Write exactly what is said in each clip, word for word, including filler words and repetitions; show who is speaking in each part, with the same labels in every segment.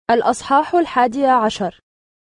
Speaker 1: الأصحاح الحادي عشر.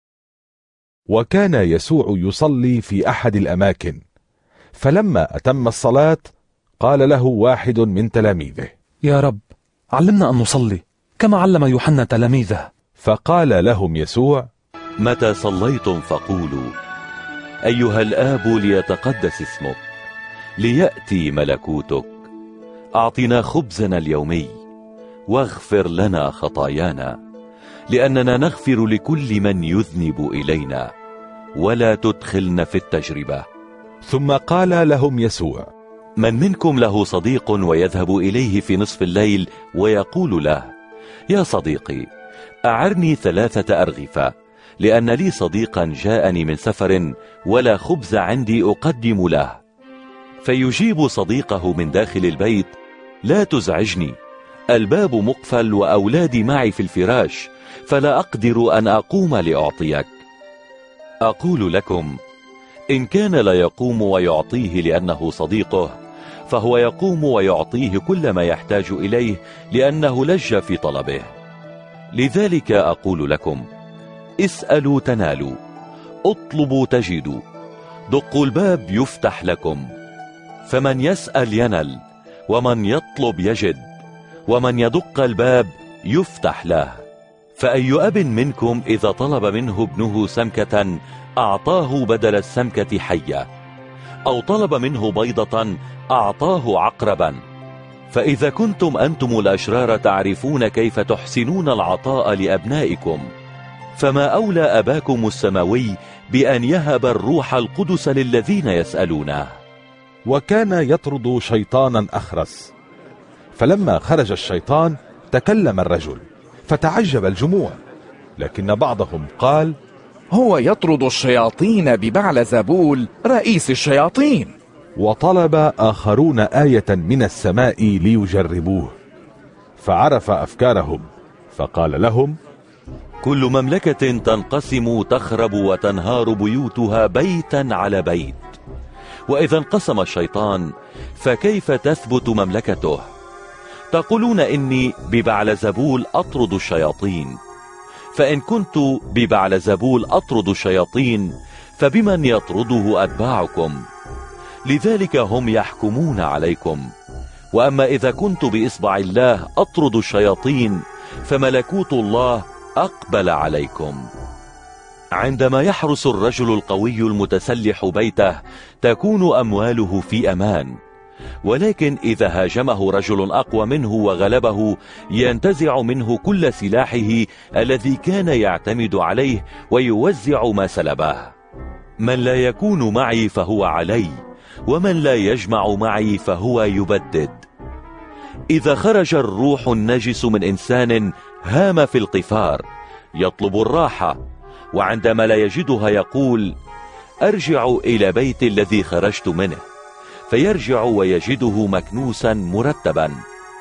Speaker 2: وكان يسوع يصلي في أحد الأماكن، فلما أتم الصلاة قال له واحد من تلاميذه:
Speaker 3: يا رب، علمنا أن نصلي كما علم يوحنا تلاميذه.
Speaker 2: فقال لهم يسوع:
Speaker 4: متى صليتم فقولوا: أيها الآب ليتقدس اسمك، ليأتي ملكوتك، أعطنا خبزنا اليومي، واغفر لنا خطايانا لأننا نغفر لكل من يذنب إلينا، ولا تدخلنا في التجربة.
Speaker 2: ثم قال لهم يسوع:
Speaker 4: من منكم له صديق ويذهب إليه في نصف الليل ويقول له: يا صديقي، أعرني ثلاثة أرغفة، لأن لي صديقا جاءني من سفر ولا خبز عندي أقدم له. فيجيب صديقه من داخل البيت: لا تزعجني، الباب مقفل وأولادي معي في الفراش، فلا أقدر أن أقوم لأعطيك. أقول لكم، إن كان لا يقوم ويعطيه لأنه صديقه، فهو يقوم ويعطيه كل ما يحتاج إليه لأنه لج في طلبه. لذلك أقول لكم: اسألوا تنالوا، اطلبوا تجدوا، دقوا الباب يفتح لكم. فمن يسأل ينل، ومن يطلب يجد، ومن يدق الباب يفتح له. فأي أب منكم إذا طلب منه ابنه سمكة أعطاه بدل السمكة حية، أو طلب منه بيضة أعطاه عقربا؟ فإذا كنتم أنتم الأشرار تعرفون كيف تحسنون العطاء لأبنائكم، فما أولى أباكم السماوي بأن يهب الروح القدس للذين يسألونه.
Speaker 2: وكان يطرد شيطانا أخرس، فلما خرج الشيطان تكلم الرجل، فتعجب الجموع. لكن بعضهم قال:
Speaker 5: هو يطرد الشياطين ببعلزبول رئيس الشياطين.
Speaker 2: وطلب آخرون آية من السماء ليجربوه، فعرف أفكارهم فقال لهم:
Speaker 4: كل مملكة تنقسم تخرب وتنهار بيوتها بيتا على بيت، وإذا انقسم الشيطان فكيف تثبت مملكته؟ تقولون إني ببعلزبول أطرد الشياطين، فإن كنت ببعلزبول أطرد الشياطين فبمن يطرده أتباعكم؟ لذلك هم يحكمون عليكم. وأما إذا كنت بإصبع الله أطرد الشياطين فملكوت الله أقبل عليكم. عندما يحرس الرجل القوي المتسلح بيته تكون أمواله في أمان، ولكن إذا هاجمه رجل أقوى منه وغلبه ينتزع منه كل سلاحه الذي كان يعتمد عليه ويوزع ما سلبه. من لا يكون معي فهو علي، ومن لا يجمع معي فهو يبدد. إذا خرج الروح النجس من إنسان هام في القفار يطلب الراحة، وعندما لا يجدها يقول: أرجع إلى بيت الذي خرجت منه، فيرجع ويجده مكنوسا مرتبا،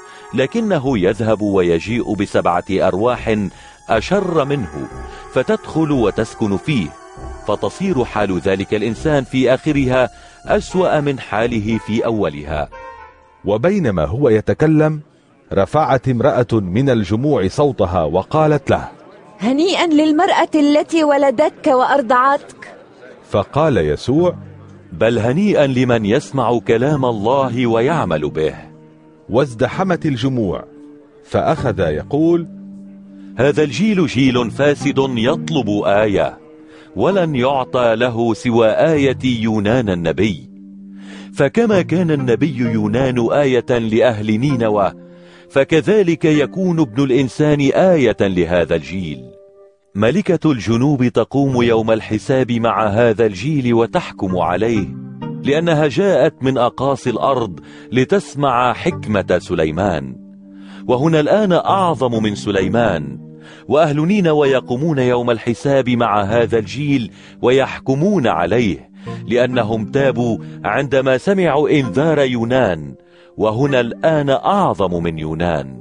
Speaker 4: لكنه يذهب ويجيء بسبعة أرواح أشر منه فتدخل وتسكن فيه، فتصير حال ذلك الإنسان في آخرها أسوأ من حاله في أولها.
Speaker 2: وبينما هو يتكلم رفعت امرأة من الجموع صوتها وقالت له:
Speaker 6: هنيئا للمرأة التي ولدتك وأرضعتك.
Speaker 2: فقال يسوع:
Speaker 4: بل هنيئا لمن يسمع كلام الله ويعمل به.
Speaker 2: وازدحمت الجموع، فأخذ يقول:
Speaker 4: هذا الجيل جيل فاسد يطلب آية، ولن يعطى له سوى آية يونان النبي. فكما كان النبي يونان آية لأهل نينوى، فكذلك يكون ابن الإنسان آية لهذا الجيل. ملكة الجنوب تقوم يوم الحساب مع هذا الجيل وتحكم عليه، لأنها جاءت من أقاصي الأرض لتسمع حكمة سليمان. وهنا الآن أعظم من سليمان، وأهل نينوى يقومون يوم الحساب مع هذا الجيل ويحكمون عليه، لأنهم تابوا عندما سمعوا إنذار يونان، وهنا الآن أعظم من يونان.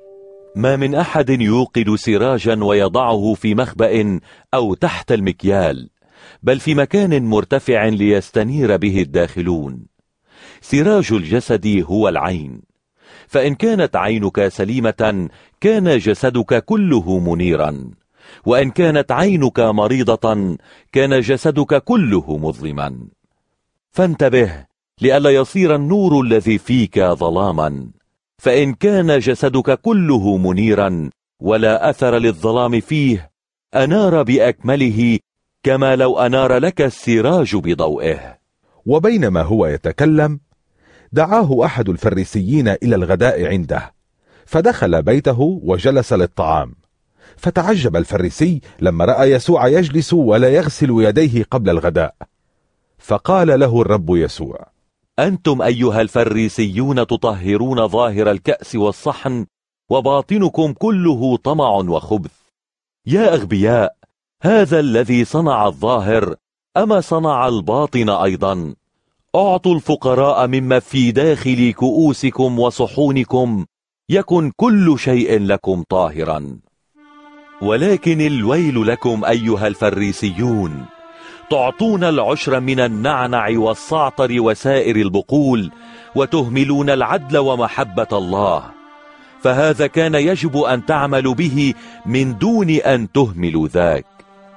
Speaker 4: ما من أحد يوقد سراجا ويضعه في مخبأ أو تحت المكيال، بل في مكان مرتفع ليستنير به الداخلون. سراج الجسد هو العين، فإن كانت عينك سليمة كان جسدك كله منيرا، وإن كانت عينك مريضة كان جسدك كله مظلما. فانتبه لئلا يصير النور الذي فيك ظلاما، فإن كان جسدك كله منيرا ولا أثر للظلام فيه أنار بأكمله، كما لو أنار لك السراج بضوئه.
Speaker 2: وبينما هو يتكلم دعاه أحد الفريسيين إلى الغداء عنده، فدخل بيته وجلس للطعام. فتعجب الفريسي لما رأى يسوع يجلس ولا يغسل يديه قبل الغداء، فقال له الرب يسوع:
Speaker 4: أنتم أيها الفريسيون تطهرون ظاهر الكأس والصحن، وباطنكم كله طمع وخبث. يا أغبياء، هذا الذي صنع الظاهر أما صنع الباطن أيضا؟ أعطوا الفقراء مما في داخل كؤوسكم وصحونكم، يكن كل شيء لكم طاهرا. ولكن الويل لكم أيها الفريسيون، تعطون العشر من النعنع والصعتر وسائر البقول، وتهملون العدل ومحبة الله، فهذا كان يجب أن تعملوا به من دون أن تهملوا ذاك.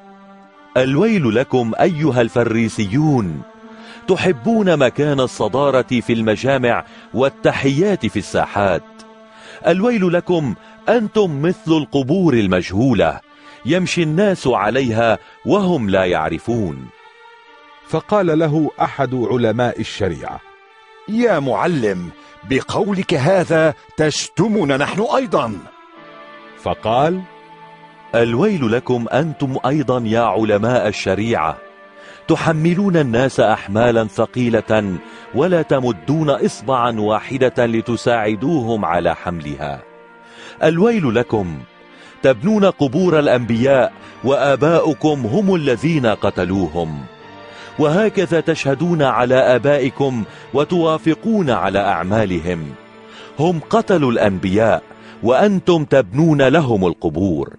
Speaker 4: الويل لكم أيها الفريسيون، تحبون مكان الصدارة في المجامع والتحيات في الساحات. الويل لكم، أنتم مثل القبور المجهولة، يمشي الناس عليها وهم لا يعرفون.
Speaker 2: فقال له أحد علماء الشريعة:
Speaker 7: يا معلم، بقولك هذا تشتمنا نحن أيضا.
Speaker 2: فقال:
Speaker 4: الويل لكم أنتم أيضا يا علماء الشريعة، تحملون الناس أحمالا ثقيلة ولا تمدون إصبعا واحدة لتساعدوهم على حملها. الويل لكم، تبنون قبور الأنبياء وآباؤكم هم الذين قتلوهم، وهكذا تشهدون على آبائكم وتوافقون على أعمالهم. هم قتلوا الأنبياء وأنتم تبنون لهم القبور.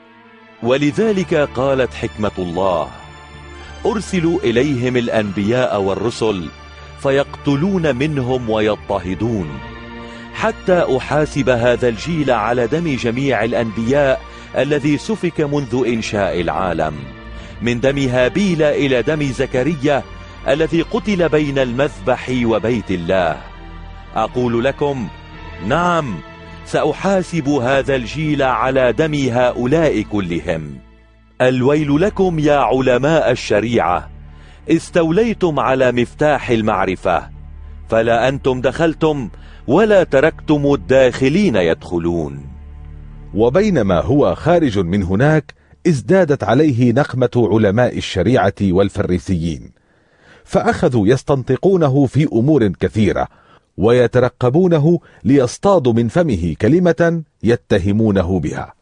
Speaker 4: ولذلك قالت حكمة الله: أرسلوا إليهم الأنبياء والرسل فيقتلون منهم ويضطهدون، حتى أحاسب هذا الجيل على دم جميع الأنبياء الذي سفك منذ إنشاء العالم، من دم هابيل إلى دم زكريا الذي قتل بين المذبح وبيت الله. أقول لكم: نعم، سأحاسب هذا الجيل على دم هؤلاء كلهم. الويل لكم يا علماء الشريعة، استوليتم على مفتاح المعرفة، فلا أنتم دخلتم ولا تركتم الداخلين يدخلون.
Speaker 2: وبينما هو خارج من هناك ازدادت عليه نقمة علماء الشريعة والفريسيين، فأخذوا يستنطقونه في أمور كثيرة ويترقبونه ليصطادوا من فمه كلمة يتهمونه بها.